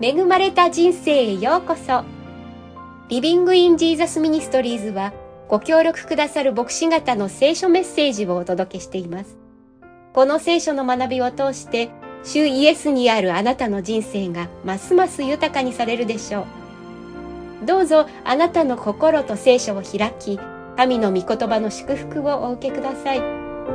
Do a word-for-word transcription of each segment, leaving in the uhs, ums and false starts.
恵まれた人生へようこそ。リビングインジーザスミニストリーズはご協力くださる牧師方の聖書メッセージをお届けしています。この聖書の学びを通して主イエスにあるあなたの人生がますます豊かにされるでしょう。どうぞあなたの心と聖書を開き、神の御言葉の祝福をお受けください。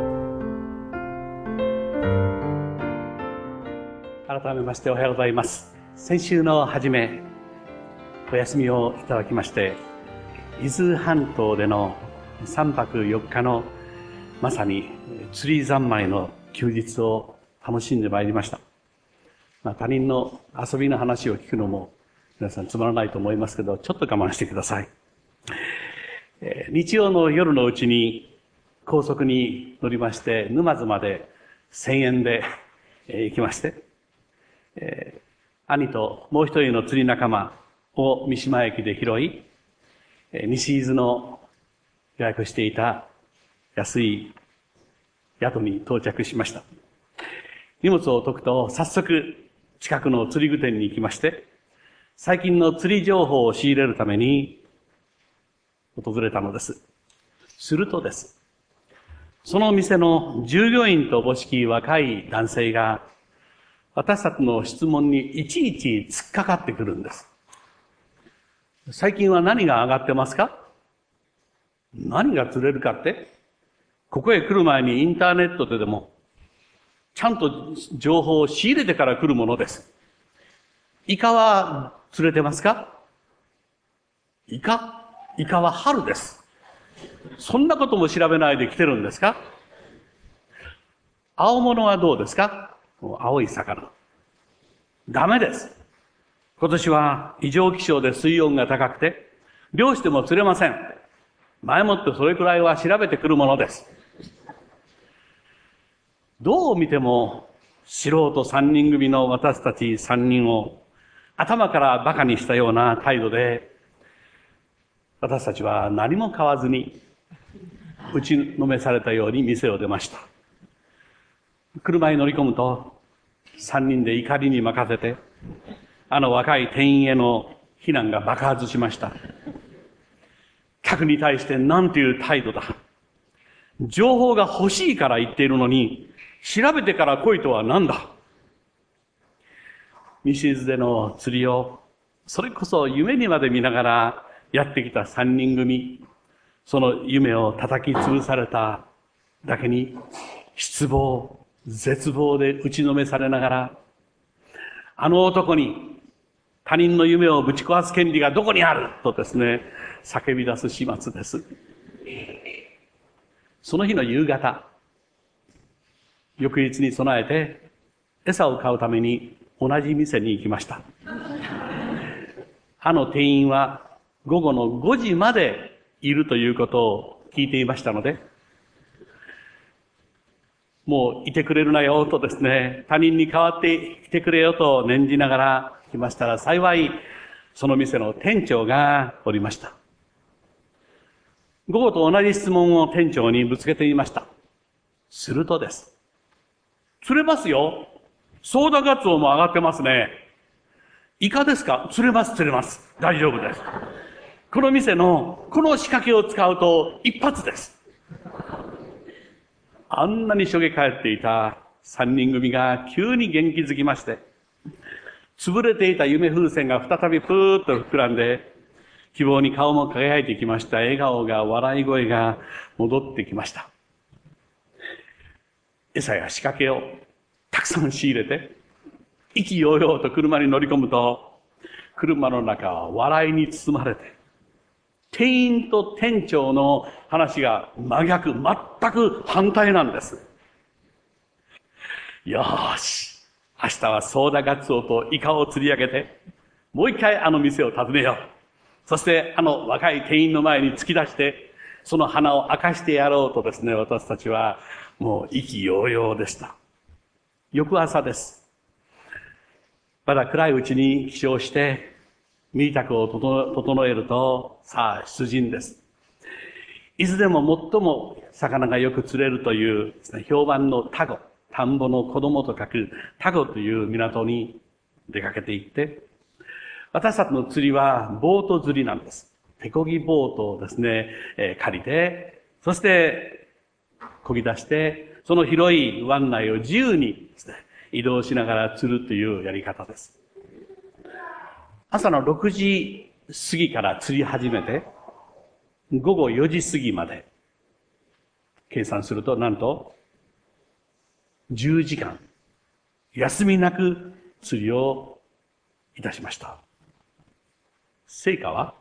改めましておはようございます。先週の初め、お休みをいただきまして、伊豆半島でのさんぱくよっかのまさに釣り三昧の休日を楽しんでまいりました。まあ、他人の遊びの話を聞くのも皆さんつまらないと思いますけど、ちょっと我慢してください。えー、日曜の夜のうちに高速に乗りまして沼津までせんえんで、えー、行きまして、えー、兄ともう一人の釣り仲間を三島駅で拾い、えー、西伊豆の予約していた安い宿に到着しました。荷物を解くと早速近くの釣り具店に行きまして、最近の釣り情報を仕入れるために訪れたのです。するとです。その店の従業員とおぼしき若い男性が私たちの質問にいちいち突っかかってくるんです。最近は何が上がってますか？何が釣れるかって？ここへ来る前にインターネットででもちゃんと情報を仕入れてから来るものです。イカは釣れてますか？イカ？イカは春です。そんなことも調べないで来てるんですか？青物はどうですか？青い魚。ダメです。今年は異常気象で水温が高くて、漁しても釣れません。前もってそれくらいは調べてくるものです。どう見ても素人三人組の私たち三人を頭から馬鹿にしたような態度で、私たちは何も買わずに打ちのめされたように店を出ました。車に乗り込むと三人で怒りに任せて、あの若い店員への非難が爆発しました。客に対してなんていう態度だ。情報が欲しいから言っているのに、調べてから来いとは何だ。西伊豆での釣りを、それこそ夢にまで見ながらやってきた三人組、その夢を叩き潰されただけに、失望、絶望で打ちのめされながら、あの男に他人の夢をぶち壊す権利がどこにあるとですね、叫び出す始末です。その日の夕方、翌日に備えて餌を買うために同じ店に行きました。あの店員は午後のごじまでいるということを聞いていましたので、もういてくれるなよとですね、他人に代わって来てくれよと念じながら来ましたら、幸いその店の店長がおりました。午後と同じ質問を店長にぶつけてみました。するとです。釣れますよ。ソーダガツオも上がってますね。イカですか？釣れます、釣れます。大丈夫です。この店のこの仕掛けを使うと一発です。あんなにしょげ返っていた三人組が急に元気づきまして、潰れていた夢風船が再びぷーっと膨らんで、希望に顔も輝いてきました。笑顔が、笑い声が戻ってきました。餌や仕掛けをたくさん仕入れて、意気揚々と車に乗り込むと、車の中は笑いに包まれて、店員と店長の話が真逆、全く反対なんです。よーし、明日はソーダガツオとイカを釣り上げて、もう一回あの店を訪ねよう。そしてあの若い店員の前に突き出して、その花を明かしてやろうとですね、私たちはもう意気揚々でした。翌朝です。まだ暗いうちに起床して、身支度を整えると、さあ出陣です。伊豆でも最も魚がよく釣れるというですね、評判の田子、田んぼの子供と書く田子という港に出かけて行って、 私たちの釣りはボート釣りなんです。手漕ぎボートをですね、えー借りて、そして漕ぎ出して、その広い湾内を自由にですね、移動しながら釣るというやり方です。朝のろくじ過ぎから釣り始めて、午後よじ過ぎまで、計算すると、なんと、じゅうじかん、休みなく釣りをいたしました。成果は、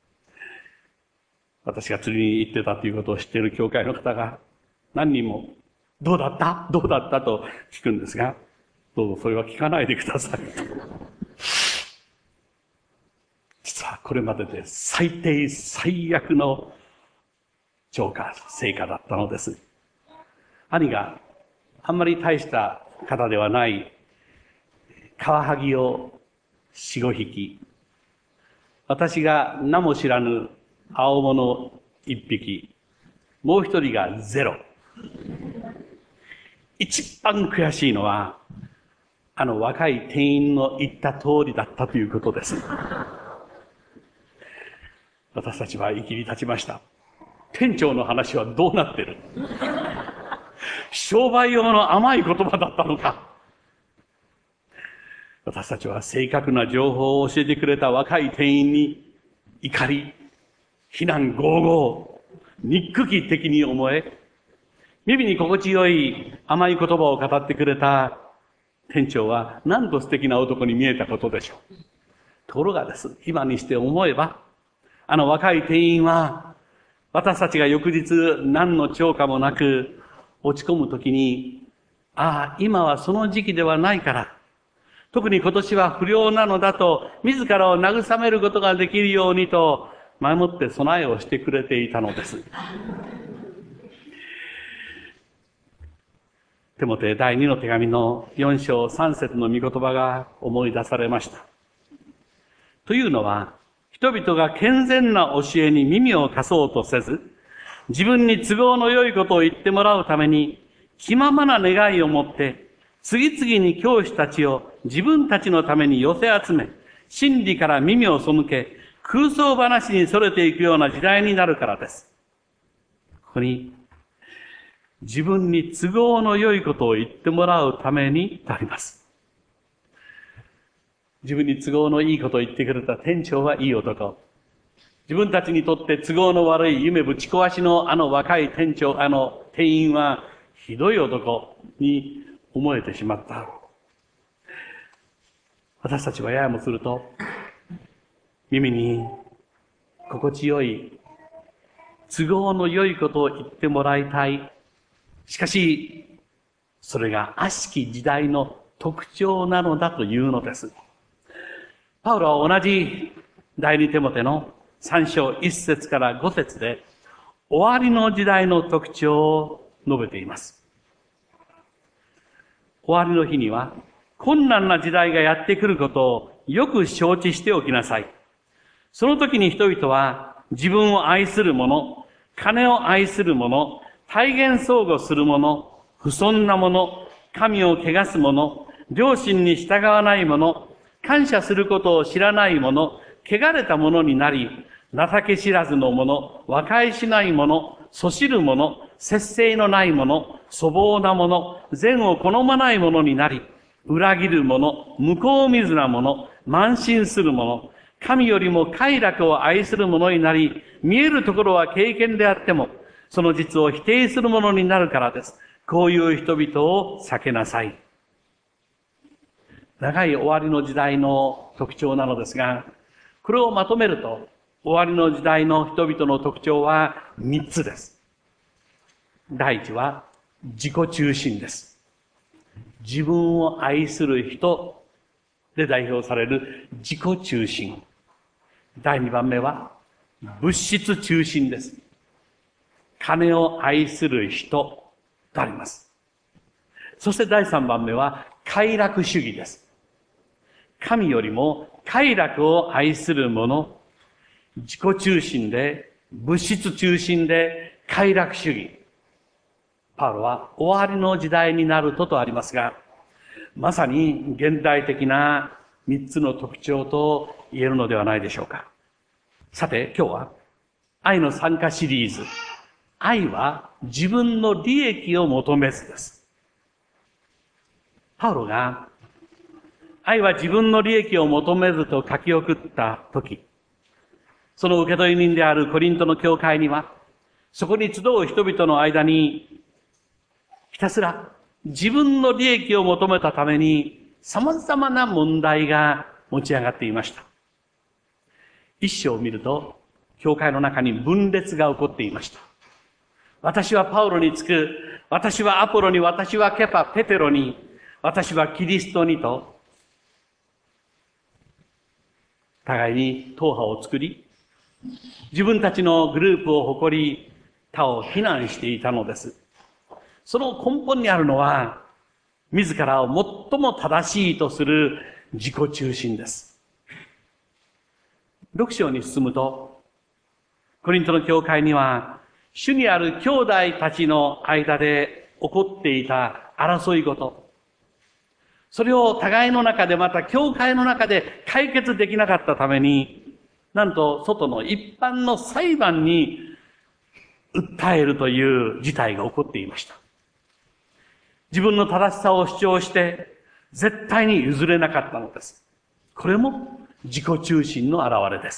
私が釣りに行ってたということを知っている教会の方が何人も、どうだったどうだったと聞くんですが、どうぞそれは聞かないでくださいと。実はこれまでで最低最悪の超過、成果だったのです。兄があんまり大した方ではないカワハギを四五匹、私が名も知らぬ青物一匹、もう一人がゼロ。一番悔しいのは、あの若い店員の言った通りだったということです。私たちは生きり立ちました。店長の話はどうなってる？商売用の甘い言葉だったのか。私たちは正確な情報を教えてくれた若い店員に怒り、非難合々、憎き敵に思え、耳に心地よい甘い言葉を語ってくれた店長はなんと素敵な男に見えたことでしょう。ところがです、今にして思えば、あの若い店員は、私たちが翌日何の超過もなく落ち込むときに、ああ、今はその時期ではないから、特に今年は不良なのだと、自らを慰めることができるようにと、前もって備えをしてくれていたのです。テモテ第二の手紙の四章三節の御言葉が思い出されました。というのは、人々が健全な教えに耳を貸そうとせず、自分に都合の良いことを言ってもらうために、気ままな願いを持って、次々に教師たちを自分たちのために寄せ集め、真理から耳を背け、空想話に逸れていくような時代になるからです。ここに、自分に都合の良いことを言ってもらうためにとあります。自分に都合のいいことを言ってくれた店長はいい男。自分たちにとって都合の悪い夢ぶち壊しのあの若い店長、あの店員はひどい男に思えてしまった。私たちはややもすると、耳に心地よい、都合の良いことを言ってもらいたい。しかし、それが悪しき時代の特徴なのだというのです。パウロは同じ第二テモテの三章一節から五節で、終わりの時代の特徴を述べています。終わりの日には、困難な時代がやってくることをよく承知しておきなさい。その時に人々は自分を愛する者、金を愛する者、体現相互する者、不遜な者、神を汚す者、良心に従わない者、感謝することを知らない者、汚れた者になり、情け知らずの者、和解しない者、そしる者、節制のない者、粗暴な者、善を好まない者になり、裏切る者、向こう見ずな者、慢心する者、神よりも快楽を愛する者になり、見えるところは経験であっても、その実を否定する者になるからです。こういう人々を避けなさい。長い終わりの時代の特徴なのですが、これをまとめると、終わりの時代の人々の特徴は三つです。第一は自己中心です。自分を愛する人で代表される自己中心。第二番目は物質中心です。金を愛する人とあります。そして第三番目は快楽主義です。神よりも快楽を愛する者、自己中心で、物質中心で、快楽主義。パウロは終わりの時代になるととありますが、まさに現代的な三つの特徴と言えるのではないでしょうか。さて、今日は愛の参加シリーズ、愛は自分の利益を求めずです。パウロが愛は自分の利益を求めずと書き送ったとき、その受け取り人であるコリントの教会には、そこに集う人々の間に、ひたすら自分の利益を求めたために、様々な問題が持ち上がっていました。一章を見ると、教会の中に分裂が起こっていました。私はパウロにつく、私はアポロに、私はケパ、ペテロに、私はキリストにと、互いに党派を作り、自分たちのグループを誇り、他を非難していたのです。その根本にあるのは、自らを最も正しいとする自己中心です。六章に進むと、コリントの教会には、主にある兄弟たちの間で起こっていた争いごと、それを互いの中でまた教会の中で解決できなかったために、なんと外の一般の裁判に訴えるという事態が起こっていました。自分の正しさを主張して絶対に譲れなかったのです。これも自己中心の表れです。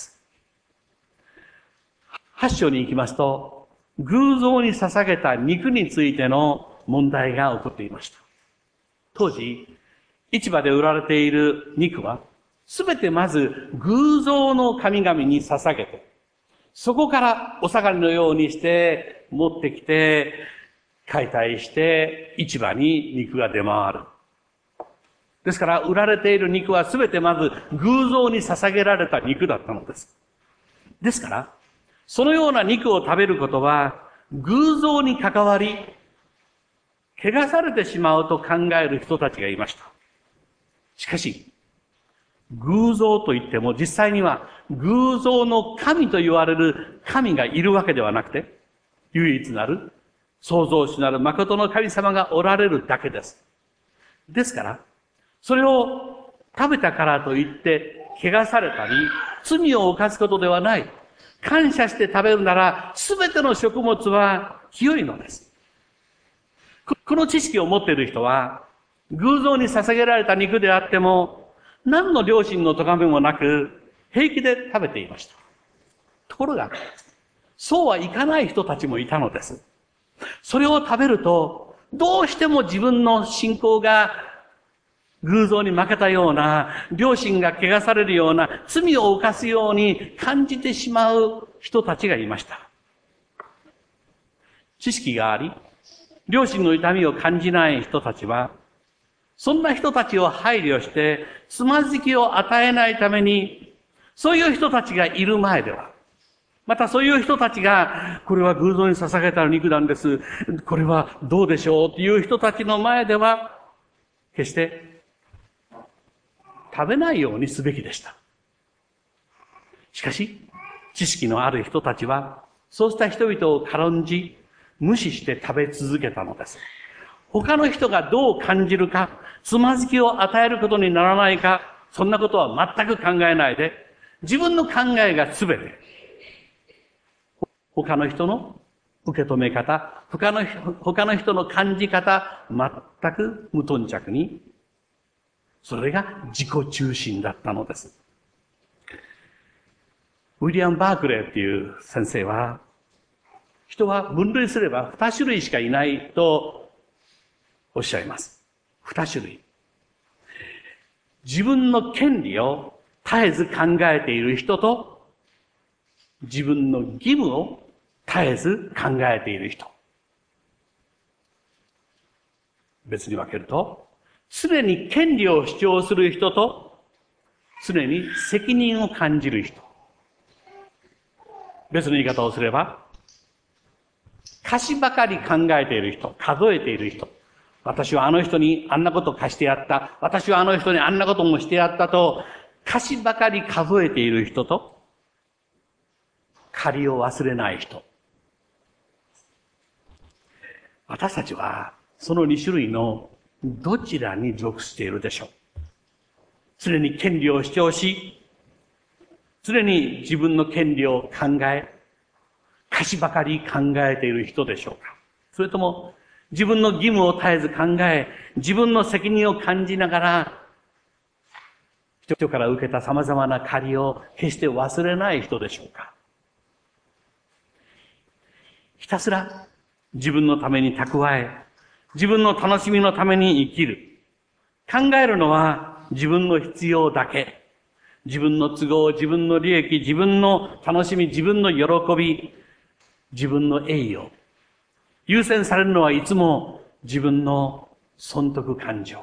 八章に行きますと、偶像に捧げた肉についての問題が起こっていました。当時、市場で売られている肉は、すべてまず偶像の神々に捧げて、そこからお下がりのようにして持ってきて、解体して市場に肉が出回る。ですから、売られている肉はすべてまず偶像に捧げられた肉だったのです。ですから、そのような肉を食べることは、偶像に関わり、汚されてしまうと考える人たちがいました。しかし、偶像といっても実際には偶像の神と言われる神がいるわけではなくて、唯一なる創造主なる誠の神様がおられるだけです。ですから、それを食べたからといって汚されたり、罪を犯すことではない。感謝して食べるなら、すべての食物は清いのです。この知識を持っている人は、偶像に捧げられた肉であっても、何の良心の咎めもなく、平気で食べていました。ところが、そうはいかない人たちもいたのです。それを食べると、どうしても自分の信仰が偶像に負けたような、良心が汚されるような、罪を犯すように感じてしまう人たちがいました。知識があり、良心の痛みを感じない人たちは、そんな人たちを配慮して、つまずきを与えないために、そういう人たちがいる前では、またそういう人たちが、これは偶像に捧げた肉なんです。これはどうでしょうという人たちの前では、決して食べないようにすべきでした。しかし、知識のある人たちは、そうした人々を軽んじ、無視して食べ続けたのです。他の人がどう感じるか、つまずきを与えることにならないか、そんなことは全く考えないで、自分の考えがすべて、他の人の受け止め方、他の、他の人の感じ方、全く無頓着に、それが自己中心だったのです。ウィリアム・バークレーっていう先生は、人は分類すれば二種類しかいないとおっしゃいます。二種類。自分の権利を絶えず考えている人と、自分の義務を絶えず考えている人。別に分けると、常に権利を主張する人と、常に責任を感じる人。別の言い方をすれば、貸しばかり考えている人、数えている人。私はあの人にあんなこと貸してやった。私はあの人にあんなこともしてやったと、貸しばかり数えている人と、借りを忘れない人。私たちは、その二種類のどちらに属しているでしょう。 常に権利を主張し、常に自分の権利を考え、価値ばかり考えている人でしょうか。それとも、自分の義務を絶えず考え、自分の責任を感じながら、人から受けた様々な借りを決して忘れない人でしょうか。ひたすら自分のために蓄え、自分の楽しみのために生きる。考えるのは自分の必要だけ。自分の都合、自分の利益、自分の楽しみ、自分の喜び、自分の栄誉。優先されるのはいつも自分の損得感情。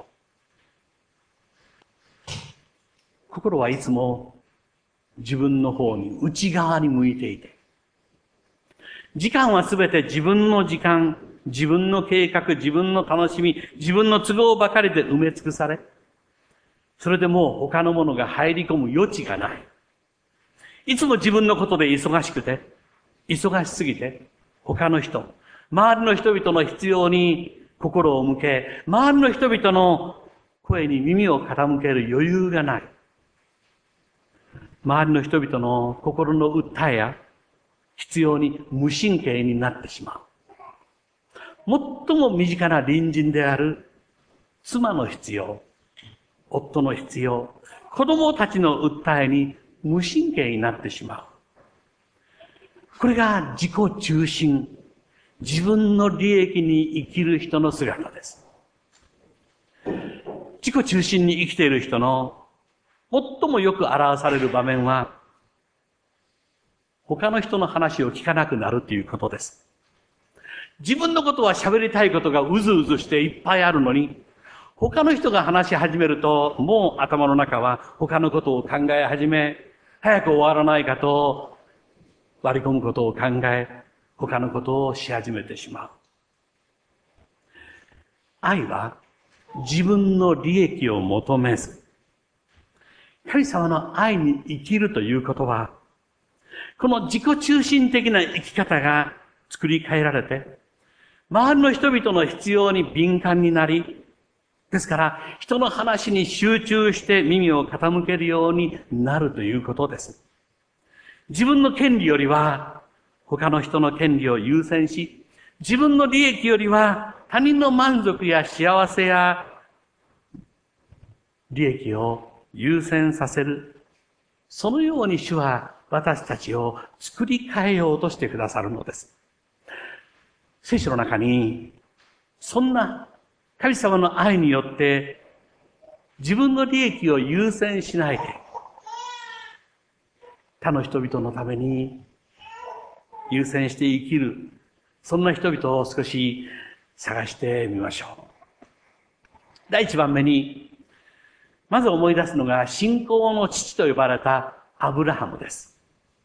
心はいつも自分の方に、内側に向いていて、時間はすべて自分の時間、自分の計画、自分の楽しみ、自分の都合ばかりで埋め尽くされ、それでもう他のものが入り込む余地がない。いつも自分のことで忙しくて、忙しすぎて、他の人、周りの人々の必要に心を向け、周りの人々の声に耳を傾ける余裕がない。周りの人々の心の訴えや必要に無神経になってしまう。最も身近な隣人である妻の必要、夫の必要、子供たちの訴えに無神経になってしまう。これが自己中心、自分の利益に生きる人の姿です。自己中心に生きている人の最もよく表される場面は、他の人の話を聞かなくなるということです。自分のことは喋りたいことがうずうずしていっぱいあるのに、他の人が話し始めると、もう頭の中は他のことを考え始め、早く終わらないかと割り込むことを考え、他のことをし始めてしまう。愛は自分の利益を求めず、神様の愛に生きるということは、この自己中心的な生き方が作り変えられて、周りの人々の必要に敏感になり、ですから人の話に集中して耳を傾けるようになるということです。自分の権利よりは他の人の権利を優先し、自分の利益よりは他人の満足や幸せや利益を優先させる。そのように主は私たちを作り変えようとしてくださるのです。聖書の中に、そんな神様の愛によって自分の利益を優先しないで、他の人々のために優先して生きる、そんな人々を少し探してみましょう。第一番目に、まず思い出すのが信仰の父と呼ばれたアブラハムです。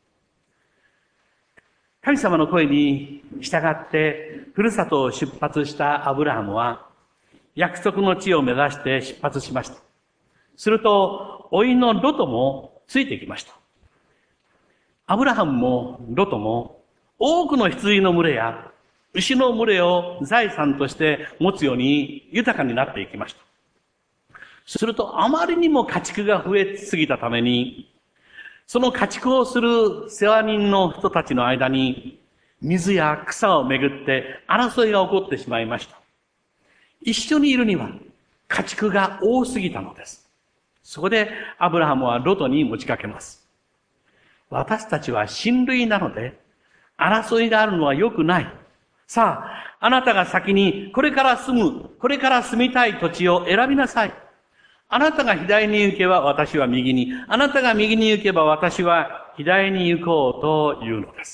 神様の声に従ってふるさとを出発したアブラハムは約束の地を目指して出発しました。すると、甥のロトもついてきました。アブラハムもロトも多くの羊の群れや牛の群れを財産として持つように豊かになっていきました。すると、あまりにも家畜が増えすぎたために、その家畜をする世話人の人たちの間に、水や草をめぐって争いが起こってしまいました。一緒にいるには家畜が多すぎたのです。そこでアブラハムはロトに持ちかけます。私たちは親類なので、争いがあるのは良くない。さあ、あなたが先にこれから住む、これから住みたい土地を選びなさい。あなたが左に行けば私は右に、あなたが右に行けば私は左に行こうというのです。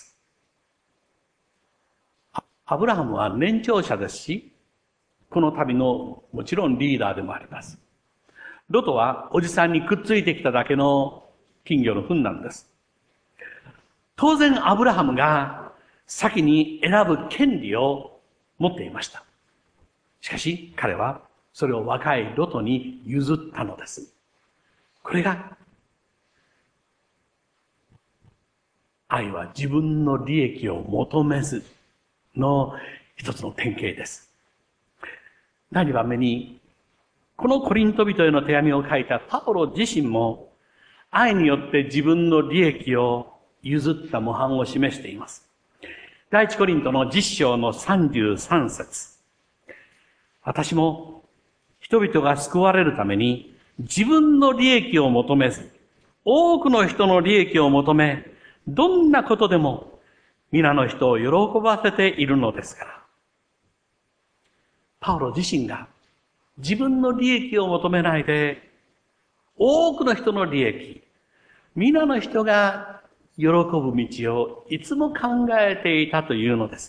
アブラハムは年長者ですし、この旅のもちろんリーダーでもあります。ロトはおじさんにくっついてきただけの金魚の糞なんです。当然アブラハムが先に選ぶ権利を持っていました。しかし彼はそれを若いロトに譲ったのです。これが愛は自分の利益を求めずの一つの典型です。第二番目に、 このコリント人への手紙を書いたパウロ自身も、愛によって自分の利益を譲った模範を示しています。第一コリントのじゅっ章のさんじゅうさん節。私も人々が救われるために自分の利益を求めず、多くの人の利益を求め、どんなことでも皆の人を喜ばせているのですから。パウロ自身が自分の利益を求めないで、多くの人の利益、皆の人が喜ぶ道をいつも考えていたというのです。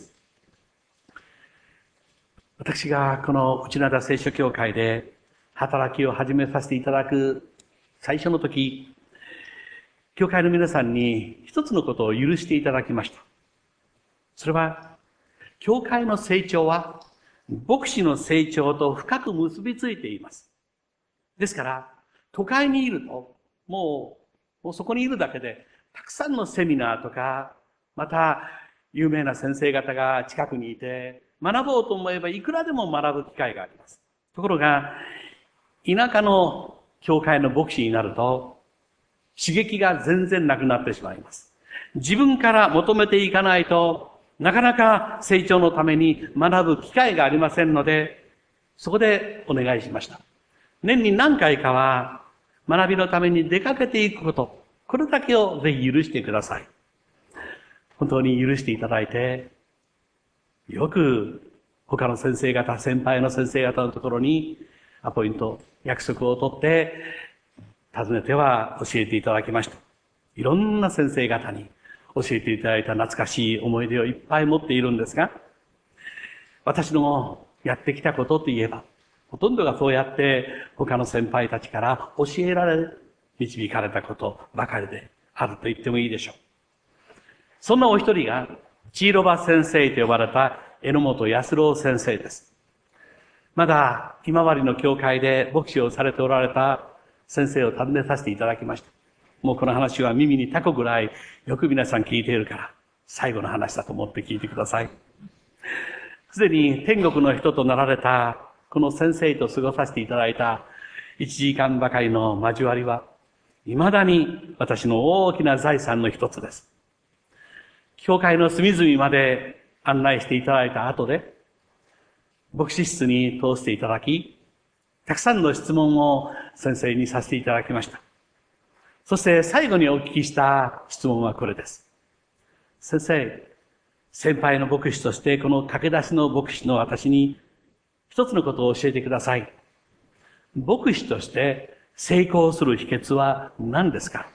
私がこの内灘聖書協会で働きを始めさせていただく最初の時、教会の皆さんに一つのことを許していただきました。それは、教会の成長は牧師の成長と深く結びついています。ですから、都会にいると、もう、もうそこにいるだけで、たくさんのセミナーとか、また、有名な先生方が近くにいて、学ぼうと思えばいくらでも学ぶ機会があります。ところが、田舎の教会の牧師になると、刺激が全然なくなってしまいます。自分から求めていかないと、なかなか成長のために学ぶ機会がありませんので、そこでお願いしました。年に何回かは学びのために出かけていくこと、これだけをぜひ許してください。本当に許していただいて、よく他の先生方、先輩の先生方のところにアポイント、約束を取って、訪ねては教えていただきました。いろんな先生方に教えていただいた懐かしい思い出をいっぱい持っているんですが、私のやってきたことといえば、ほとんどがそうやって他の先輩たちから教えられ、導かれたことばかりであると言ってもいいでしょう。そんなお一人が、チーロバ先生と呼ばれた榎本康郎先生です。まだ今治の教会で牧師をされておられた先生を訪ねさせていただきました。もうこの話は耳にタコぐらいよく皆さん聞いているから、最後の話だと思って聞いてください。すでに天国の人となられたこの先生と過ごさせていただいたいちじかんばかりの交わりは、未だに私の大きな財産の一つです。教会の隅々まで案内していただいた後で、牧師室に通していただき、たくさんの質問を先生にさせていただきました。そして最後にお聞きした質問はこれです。先生、先輩の牧師としてこの駆け出しの牧師の私に一つのことを教えてください。牧師として成功する秘訣は何ですか？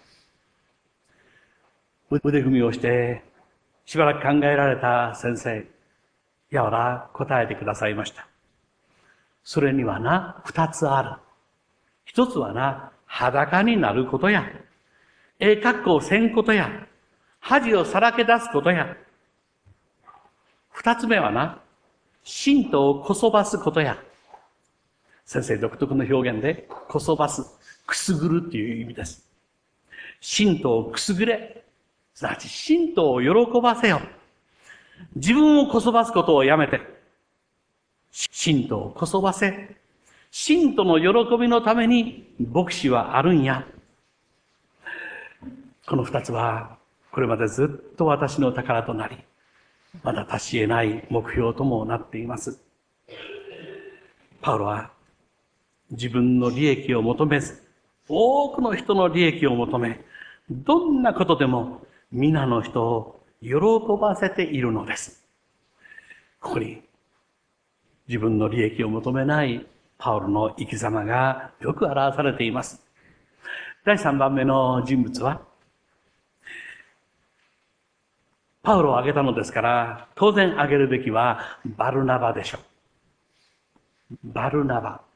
腕組みをしてしばらく考えられた先生、やわら答えてくださいました。それにはな、二つある。一つはな、裸になることや、ええ格好せんことや、恥をさらけ出すことや。二つ目はな、信徒をこそばすことや。先生独特の表現で、こそばす、くすぐるっていう意味です。信徒をくすぐれ。すなわち、信徒を喜ばせよ。自分をこそばすことをやめて、信徒をこそばせ。信徒の喜びのために牧師はあるんや。この二つは、これまでずっと私の宝となり、まだ達し得ない目標ともなっています。パウロは、自分の利益を求めず、多くの人の利益を求め、どんなことでも皆の人を喜ばせているのです。ここに、自分の利益を求めないパウロの生き様がよく表されています。だいさんばんめの人物は、パウロを挙げたのですから、当然挙げるべきはバルナバでしょう。バルナバ。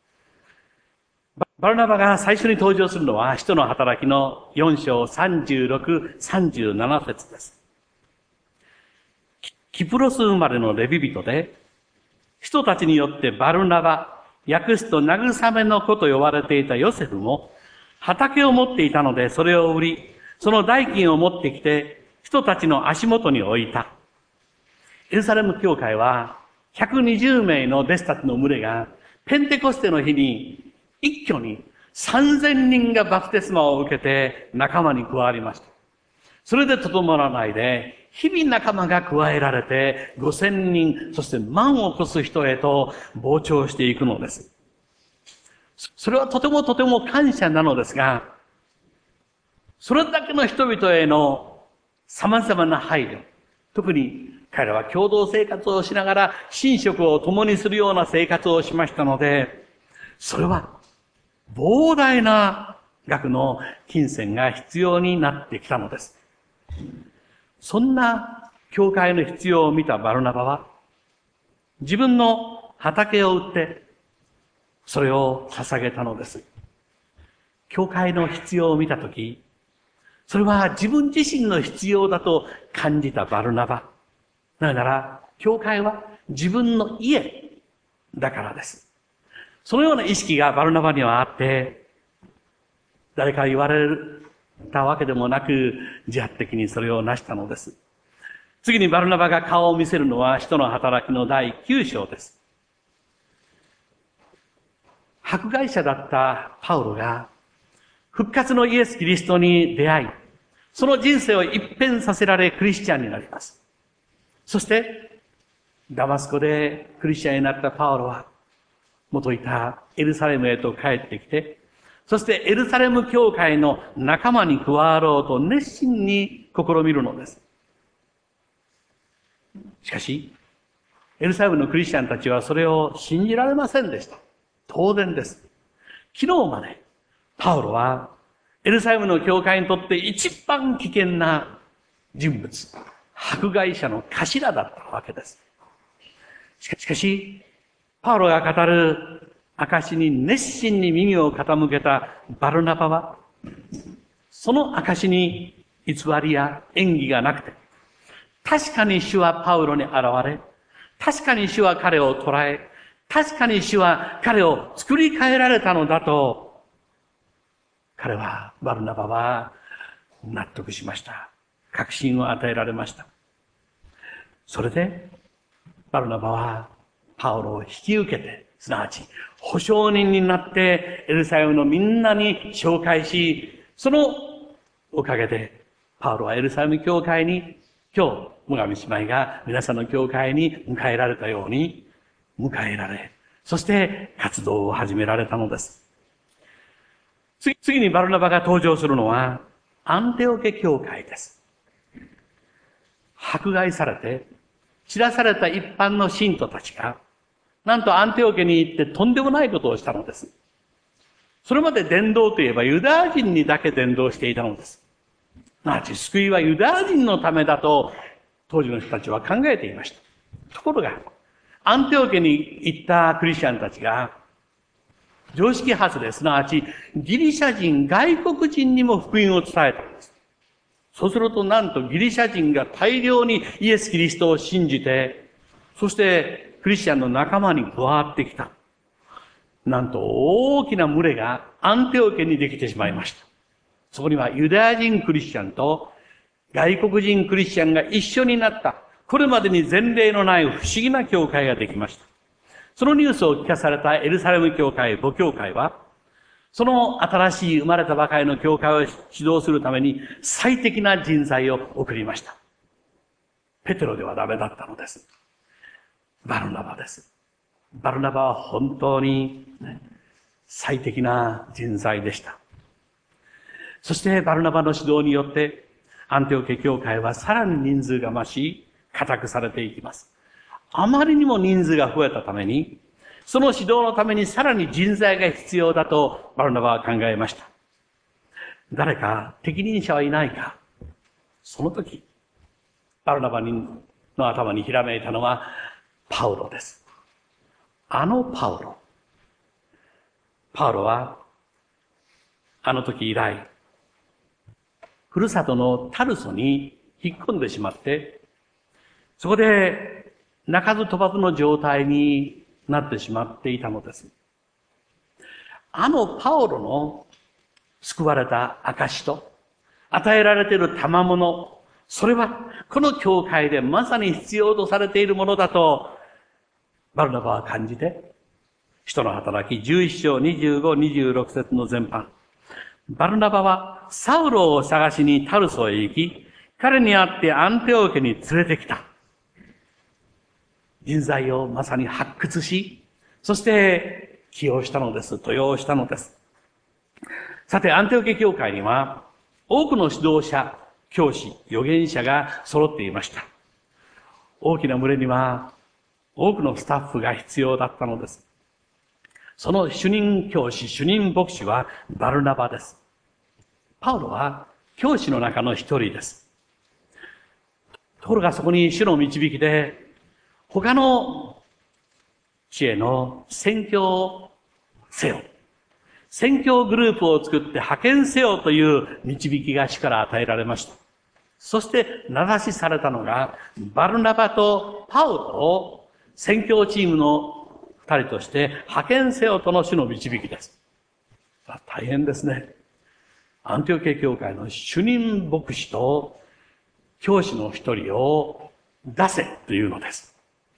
バルナバが最初に登場するのは、使徒の働きのよん章さんじゅうろく、さんじゅうなな節です。キプロス生まれのレビ人で、人たちによってバルナバ、訳すと慰めの子と呼ばれていたヨセフも、畑を持っていたのでそれを売り、その代金を持ってきて、人たちの足元に置いた。エルサレム教会は、ひゃくにじゅうめいの弟子たちの群れが、 ペンテコステの日に一挙にさんぜんにんがバプテスマを受けて仲間に加わりました。それでとどまらないで、日々仲間が加えられてごせんにん、そして万を超す人へと膨張していくのです。それはとてもとても感謝なのですが、それだけの人々への様々な配慮、特に彼らは共同生活をしながら寝食を共にするような生活をしましたので、それは膨大な額の金銭が必要になってきたのです。そんな教会の必要を見たバルナバは、自分の畑を売って、それを捧げたのです。教会の必要を見たとき、それは自分自身の必要だと感じたバルナバ。なぜなら、教会は自分の家だからです。そのような意識がバルナバにはあって、誰か言われたわけでもなく、自発的にそれを成したのです。次にバルナバが顔を見せるのは、使徒の働きのだいきゅう章です。迫害者だったパウロが、復活のイエス・キリストに出会い、その人生を一変させられクリスチャンになります。そして、ダマスコでクリスチャンになったパウロは、元いたエルサレムへと帰ってきて、そしてエルサレム教会の仲間に加わろうと熱心に試みるのです。しかし、エルサレムのクリスチャンたちはそれを信じられませんでした。当然です。昨日まで、パウロはエルサレムの教会にとって一番危険な人物、迫害者の頭だったわけです。しかし、パウロが語る証に熱心に耳を傾けたバルナバは、その証に偽りや演技がなくて、確かに主はパウロに現れ、確かに主は彼を捉え、確かに主は彼を作り変えられたのだと、彼は、バルナバは納得しました。確信を与えられました。それで、バルナバはパウロを引き受けて、すなわち保証人になってエルサレムのみんなに紹介し、そのおかげでパウロはエルサレム教会に、今日、最上姉妹が皆さんの教会に迎えられたように迎えられ、そして活動を始められたのです。次、次にバルナバが登場するのはアンテオケ教会です。迫害されて散らされた一般の信徒たちが、なんとアンテオケに行ってとんでもないことをしたのです。それまで伝道といえばユダヤ人にだけ伝道していたのです。すなわち救いはユダヤ人のためだと当時の人たちは考えていました。ところが、アンテオケに行ったクリスチャンたちが、常識外れ、すなわちギリシャ人、外国人にも福音を伝えたんです。そうするとなんとギリシャ人が大量にイエス・キリストを信じて、そしてクリスチャンの仲間に加わってきた。なんと大きな群れがアンテオケにできてしまいました。そこにはユダヤ人クリスチャンと外国人クリスチャンが一緒になった。これまでに前例のない不思議な教会ができました。そのニュースを聞かされたエルサレム教会、母教会は、その新しい生まれたばかりの教会を指導するために最適な人材を送りました。ペテロではダメだったのです。バルナバです。バルナバは本当に最適な人材でした。そしてバルナバの指導によってアンテオケ教会はさらに人数が増し、固くされていきます。あまりにも人数が増えたために、その指導のためにさらに人材が必要だとバルナバは考えました。誰か適任者はいないか。その時、バルナバの頭にひらめいたのはパウロです。あのパウロ。パウロは、あの時以来、ふるさとのタルソに引っ込んでしまって、そこで鳴かず飛ばずの状態になってしまっていたのです。あのパウロの救われた証と、与えられている賜物、それはこの教会でまさに必要とされているものだと、バルナバは感じて、 使徒の働きじゅういっ章にじゅうご、にじゅうろく節の前半。バルナバはサウロを探しにタルソへ行き、彼に会ってアンテオケに連れてきた。人材をまさに発掘し、そして起用したのです。登用したのです。さて、アンテオケ教会には多くの指導者、教師、預言者が揃っていました。大きな群れには多くのスタッフが必要だったのです。その主任教師、主任牧師はバルナバです。パウロは教師の中の一人です。ところがそこに主の導きで、他の地への宣教をせよ。宣教グループを作って派遣せよという導きが主から与えられました。そして名指しされたのが、バルナバとパウロを宣教チームの二人として派遣せよとの主の導きです。大変ですね。アンティオケ教会の主任牧師と教師の一人を出せというのです。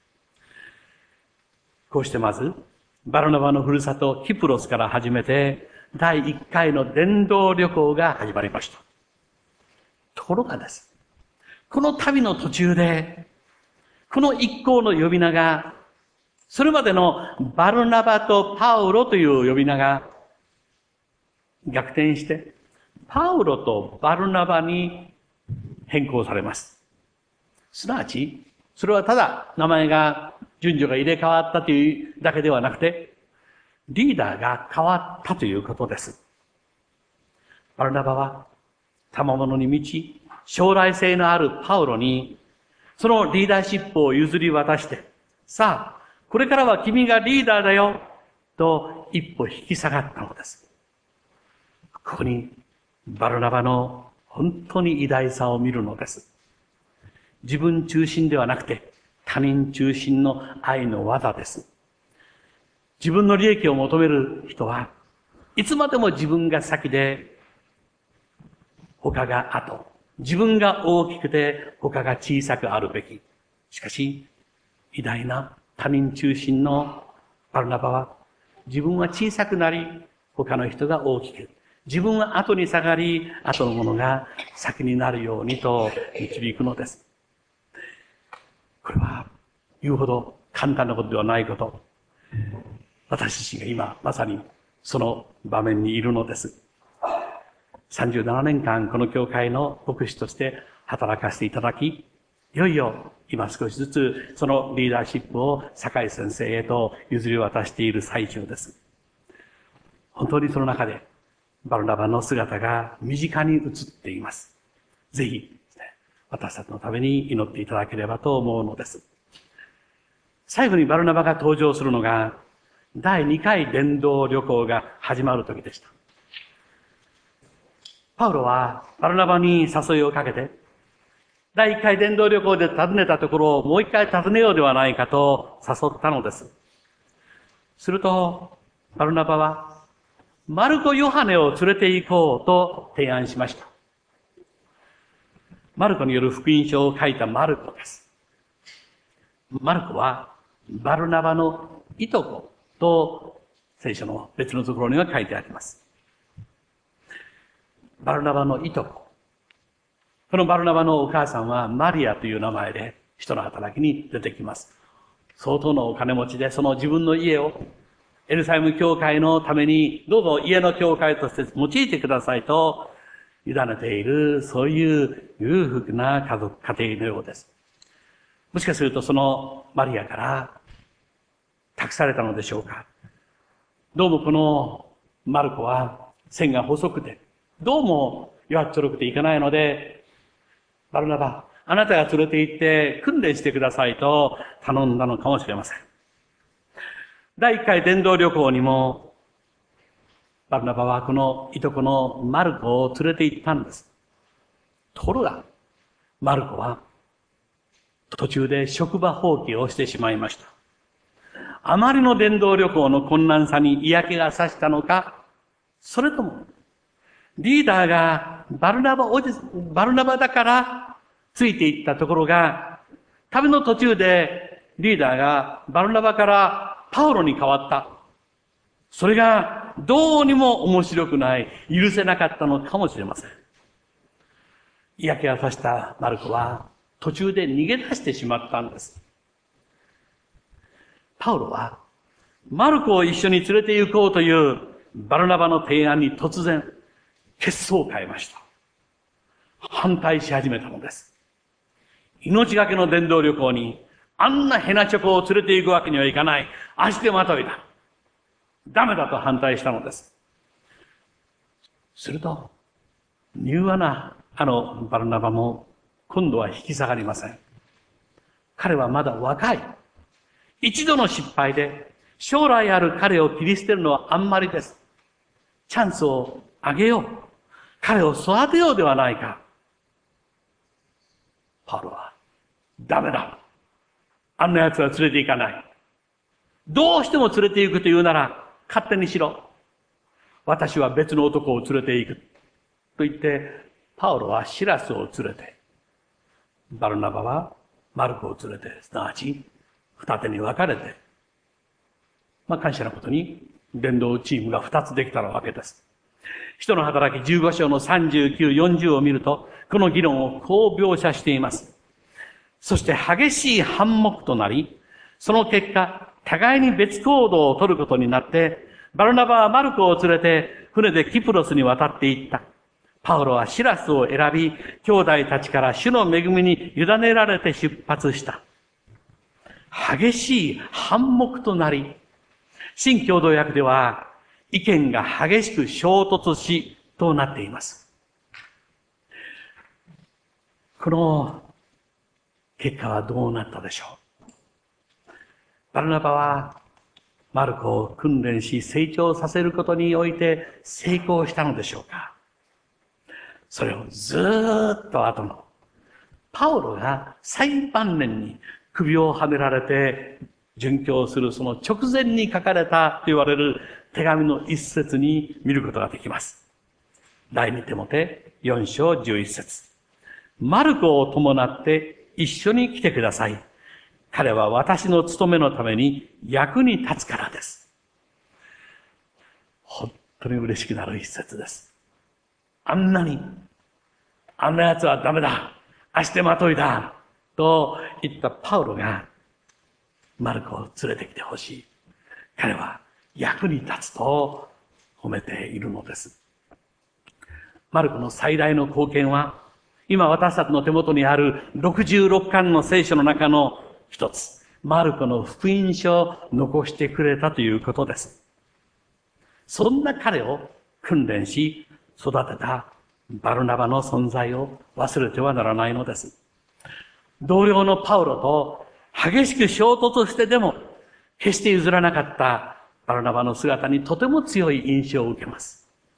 こうしてまず、バルナバのふるさとキプロスから始めて、だいいっかいの伝道旅行が始まりました。ところがです。この旅の途中で、この一行の呼び名が、それまでのバルナバとパウロという呼び名が逆転して、パウロとバルナバに変更されます。すなわち、それはただ名前が、順序が入れ替わったというだけではなくて、リーダーが変わったということです。バルナバは、賜物に満ち、将来性のあるパウロに、そのリーダーシップを譲り渡して、さあ、これからは君がリーダーだよ、と一歩引き下がったのです。ここに、バルナバの本当に偉大さを見るのです。自分中心ではなくて、他人中心の愛の技です。自分の利益を求める人は、いつまでも自分が先で、他が後。自分が大きくて、他が小さくあるべき。しかし、偉大な他人中心のバルナバは、自分は小さくなり、他の人が大きく。自分は後に下がり、後のものが先になるようにと導くのです。これは言うほど簡単なことではないこと。私自身が今まさにその場面にいるのです。さんじゅうななねんかんこの教会の牧師として働かせていただき、いよいよ今少しずつそのリーダーシップを酒井先生へと譲り渡している最中です。本当にその中でバルナバの姿が身近に映っています。ぜひ私たちのために祈っていただければと思うのです。最後にバルナバが登場するのが、だいにかい伝道旅行が始まる時でした。パウロはバルナバに誘いをかけて、だいいっかい伝道旅行で訪ねたところをもう一回訪ねようではないかと誘ったのです。すると、バルナバは、マルコ・ヨハネを連れて行こうと提案しました。マルコによる福音書を書いたマルコです。マルコはバルナバのいとこと聖書の別のところには書いてあります。バルナバのいとこ。このバルナバのお母さんはマリアという名前で使徒の働きに出てきます。相当のお金持ちでその自分の家をエルサレム教会のためにどうぞ家の教会として用いてくださいと委ねている、そういう裕福な家族、家庭のようです。もしかするとそのマリアから託されたのでしょうか。どうもこのマルコは線が細くて、どうも弱っちょろくていかないので、バルナバ、あなたが連れて行って訓練してくださいと頼んだのかもしれません。だいいっかい伝道旅行にも、バルナバはこのいとこのマルコを連れて行ったんです。ところが、マルコは途中で職場放棄をしてしまいました。あまりの伝道旅行の困難さに嫌気がさしたのか、それとも、リーダーがバルナバおじ、バルナバだからついていったところが、旅の途中でリーダーがバルナバからパウロに変わった。 それがどうにも面白くない、許せなかったのかもしれません。嫌気がさしたマルコは途中で逃げ出してしまったんです。パウロはマルコを一緒に連れて行こうというバルナバの提案に突然血相を変えました。反対し始めたのです。命がけの伝道旅行にあんなヘナチョコを連れて行くわけにはいかない。足手まといだ。ダメだと反対したのです。すると、柔和なあのバルナバも今度は引き下がりません。彼はまだ若い。一度の失敗で将来ある彼を切り捨てるのはあんまりです。チャンスをあげよう。彼を育てようではないか。パウロは、ダメだ。あんな奴は連れて行かない。どうしても連れて行くというなら、勝手にしろ。私は別の男を連れて行く。と言って、パウロはシラスを連れて、バルナバはマルコを連れて、すなわち二手に分かれて、まあ感謝なことに伝道チームが二つできたわけです。使徒の働きじゅうご章のさんじゅうきゅう、よんじゅうを見ると、この議論をこう描写しています。そして激しい反目となり、その結果、互いに別行動を取ることになって、バルナバはマルコを連れて船でキプロスに渡っていった。パウロはシラスを選び、兄弟たちから主の恵みに委ねられて出発した。激しい反目となり、新共同訳では意見が激しく衝突しとなっています。この結果はどうなったでしょう。バルナバはマルコを訓練し成長させることにおいて成功したのでしょうか。それをずーっと後のパウロが最晩年に首をはねられて殉教するその直前に書かれたと言われる手紙の一節に見ることができます。第二テモテよん章じゅういち節。マルコを伴って一緒に来てください。彼は私の務めのために役に立つからです。本当に嬉しくなる一節です。あんなに、あんな奴はダメだ、足手まといだ、と言ったパウロがマルコを連れてきてほしい。彼は役に立つと褒めているのです。マルコの最大の貢献は、今私たちの手元にあるろくじゅうろっかんの聖書の中の一つ、マルコの福音書を残してくれたということです。そんな彼を訓練し育てたバルナバの存在を忘れてはならないのです。同僚のパウロと激しく衝突してでも決して譲らなかったバルナバの姿にとても強い印象を受けます。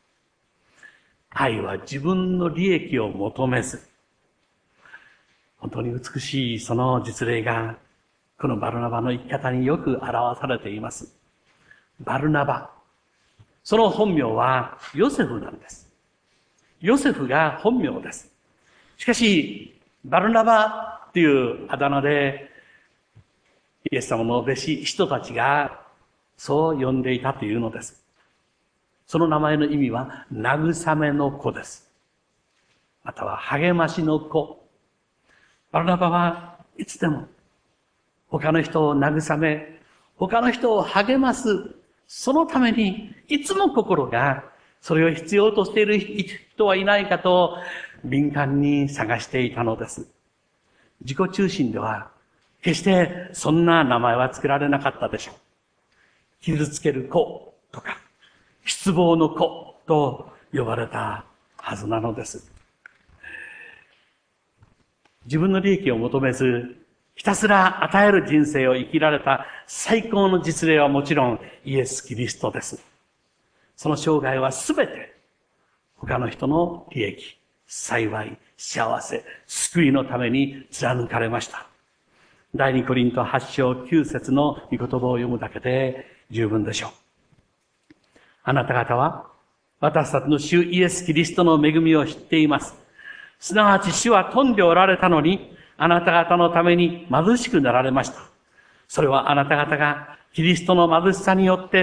愛は自分の利益を求めず、本当に美しいその実例がこのバルナバの生き方によく表されています。バルナバ、その本名はヨセフなんです。ヨセフが本名です。しかしバルナバっていうあだ名でイエス様の弟子人たちがそう呼んでいたというのです。その名前の意味は慰めの子です。または励ましの子。バルナバはいつでも他の人を慰め、他の人を励ます、そのためにいつも心がそれを必要としている人はいないかと敏感に探していたのです。自己中心では決してそんな名前は作られなかったでしょう。傷つける子とか失望の子と呼ばれたはずなのです。自分の利益を求めず、ひたすら与える人生を生きられた最高の実例はもちろんイエス・キリストです。その生涯はすべて他の人の利益、幸い、幸せ、救いのために貫かれました。第二コリントはち章きゅう節の御言葉を読むだけで十分でしょう。あなた方は私たちの主イエス・キリストの恵みを知っています。すなわち主は富んでおられたのに、あなた方のために貧しくなられました。それはあなた方がキリストの貧しさによって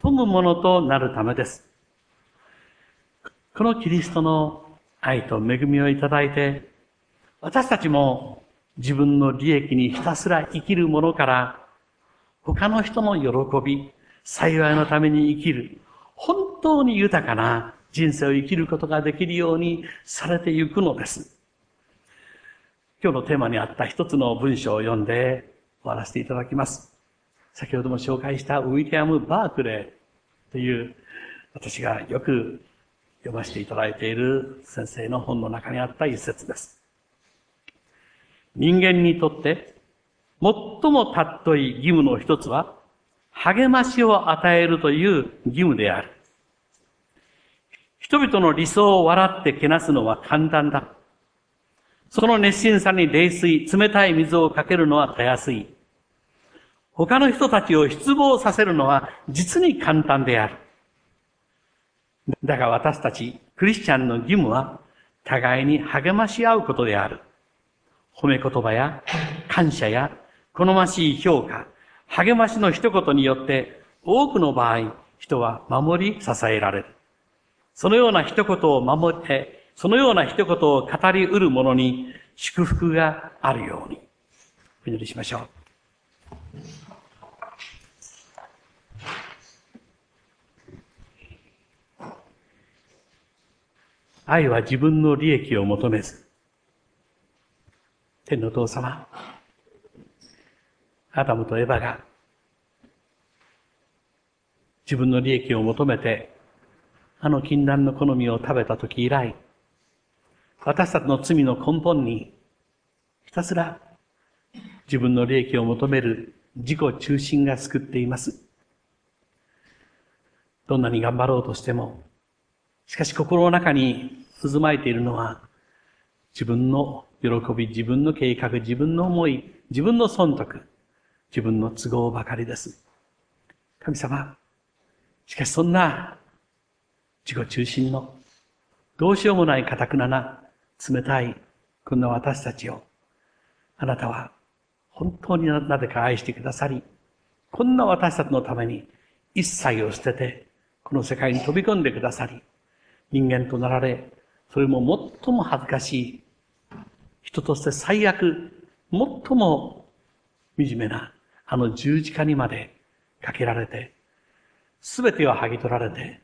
富むものとなるためです。このキリストの愛と恵みをいただいて、私たちも自分の利益にひたすら生きるものから、他の人の喜び、幸いのために生きる、本当に豊かな人生を生きることができるようにされていくのです。今日のテーマにあった一つの文章を読んで終わらせていただきます。先ほども紹介したウィリアム・バークレーという私がよく読ませていただいている先生の本の中にあった一節です。人間にとって最も尊い義務の一つは励ましを与えるという義務である。人々の理想を笑ってけなすのは簡単だ。その熱心さに冷水、冷たい水をかけるのはたやすい。他の人たちを失望させるのは実に簡単である。だが私たちクリスチャンの義務は互いに励まし合うことである。褒め言葉や感謝や好ましい評価、励ましの一言によって多くの場合、人は守り支えられる。そのような一言を守って、そのような一言を語り得る者に祝福があるように。お祈りしましょう。愛は自分の利益を求めず、天のお父様、アダムとエバが自分の利益を求めてあの禁断の好みを食べた時以来、私たちの罪の根本にひたすら自分の利益を求める自己中心が救っています。どんなに頑張ろうとしても、しかし心の中に渦巻いているのは自分の喜び、自分の計画、自分の思い、自分の損得、自分の都合ばかりです。神様、しかしそんな自己中心のどうしようもない堅くなな冷たいこんな私たちをあなたは本当になぜか愛してくださり、こんな私たちのために一切を捨ててこの世界に飛び込んでくださり、人間となられ、それも最も恥ずかしい人として最悪、最も惨めなあの十字架にまでかけられて、すべてを剥ぎ取られて、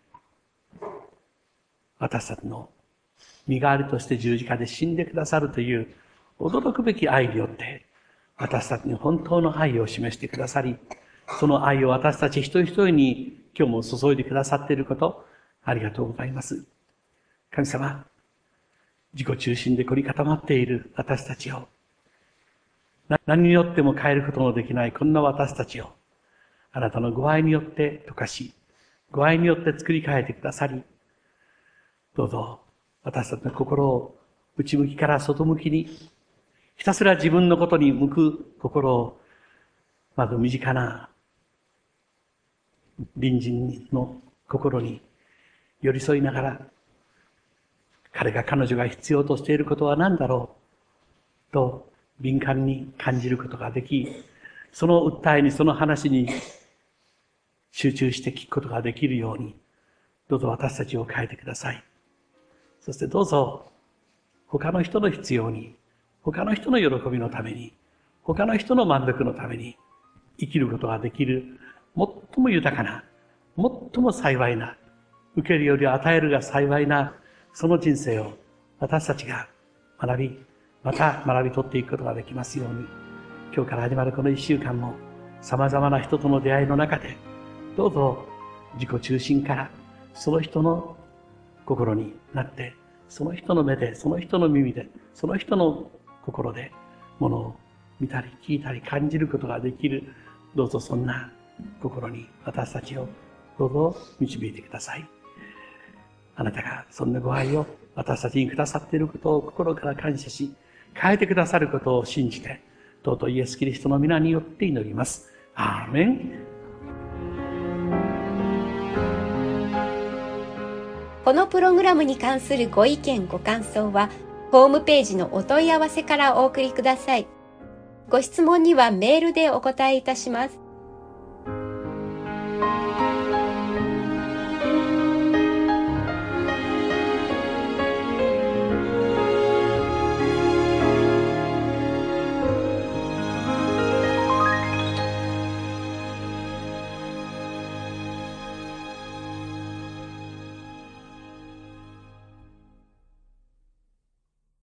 私たちの身代わりとして十字架で死んでくださるという驚くべき愛によって、私たちに本当の愛を示してくださり、その愛を私たち一人一人に今日も注いでくださっていること、ありがとうございます。神様、自己中心で凝り固まっている私たちを、何によっても変えることのできないこんな私たちを、あなたのご愛によって溶かし、ご愛によって作り変えてくださり、どうぞ私たちの心を内向きから外向きに、ひたすら自分のことに向く心を、まず身近な隣人の心に寄り添いながら、彼が彼女が必要としていることは何だろうと敏感に感じることができ、その訴えにその話に集中して聞くことができるように、どうぞ私たちを変えてください。そしてどうぞ他の人の必要に、他の人の喜びのために、他の人の満足のために生きることができる最も豊かな、最も幸いな、受けるより与えるが幸いなその人生を私たちが学び、また学び取っていくことができますように、今日から始まるこの一週間も様々な人との出会いの中で、どうぞ自己中心からその人の心になって、その人の目で、その人の耳で、その人の心でものを見たり聞いたり感じることができる、どうぞそんな心に私たちをどうぞ導いてください。あなたがそんなご愛を私たちにくださっていることを心から感謝し、変えてくださることを信じて、尊いイエス・キリストの皆によって祈ります。アーメン。 このプログラムに関するご意見ご感想はホームページのお問い合わせからお送りください。ご質問にはメールでお答えいたします。